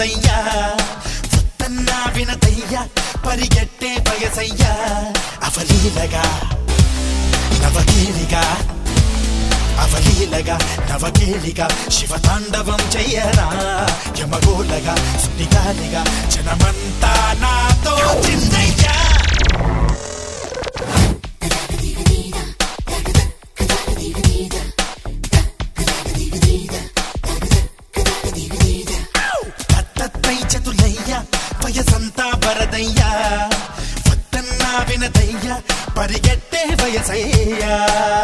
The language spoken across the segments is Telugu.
వరదయ్యా వద్దన్నా వినదయ్యా పరిగెట్టే వయసయ్యా అవలీలగా నవకేలిగా అవలీలగా నవకేలిగా శివతాండవం చెయ్యరా యమగోలగా సుడిగాలిగా జనమంతా నాతో చిందయ్యా తత్తై చతులయ్యా వయసంతా వరదయ్యా వద్దన్నా వినదయ్యా పరిగెట్టే వయసయ్యా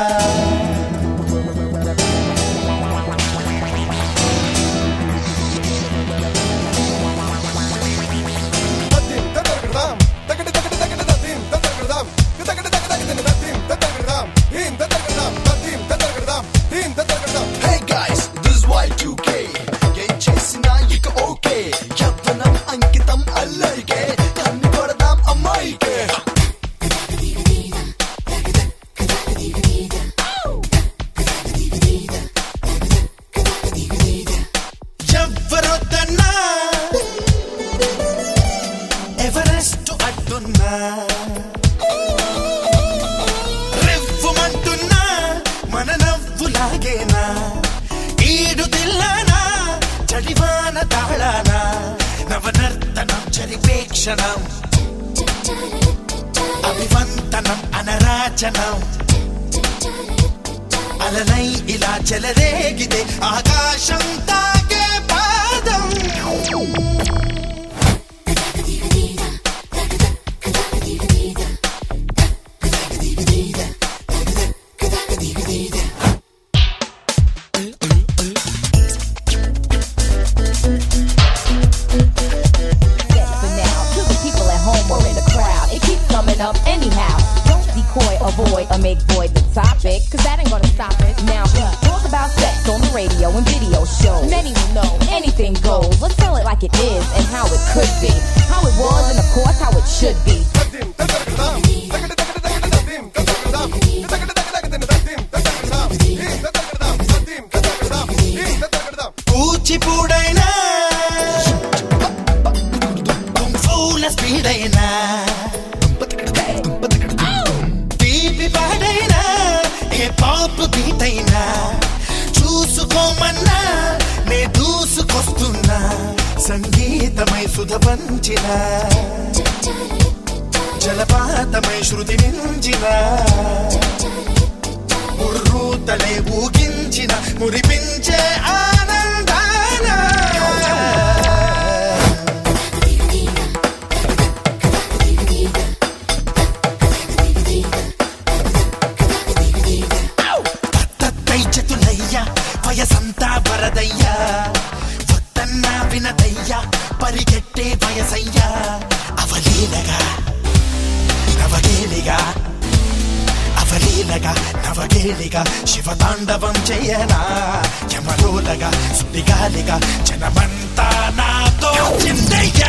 ఎవరెస్ట్ అడ్డున్నా రెవ్వుమంటున్నా మన నవ్వులాగేనా ఈడు దిల్లానా చడివాన తాళానా నవనర్తనం చరిపేక్షణం అభివంతనం అనరాచనం అలనై ఇలా చెలరేగితే ఆకాశం తాగే పాదం Up anyhow, don't decoy, avoid, or make void the topic, cause that ain't gonna stop it. Now, talk about sex on the radio and video shows. Many will know anything goes. Let's tell it like it is and how it could be, how it was and of course how it should be. కూచిపూడైనా ఫూల స్పీడైనా పాప్ బీట్ అయినా చూసుకోమన్నా నే దూసుకొస్తున్నా సంగీతమై సుధ పంచిన జలపాతమై శృతి మించిన ఉర్రూతలే ఊగించిన మురిపించే ఆనందాన వయసంతా వరదయ్యా వద్దన్నా వినదయ్యా పరిగెట్టే వయసయ్యా అవలీలగా నవకేలిగా అవలీలగా నవకేలిగా శివతాండవం చెయ్యనా యమలోలగా సుడిగాలిగా జనమంతా నాతో చిందయ్యా